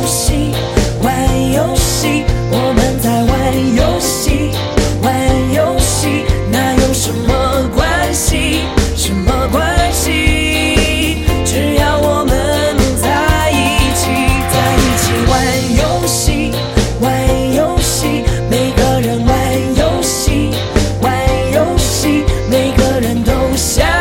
戏，玩游戏，我们在玩游戏，玩游戏，那有什么关系？什么关系？只要我们在一起，在一起玩游戏，玩游戏，每个人玩游戏，玩游戏，每个人都想。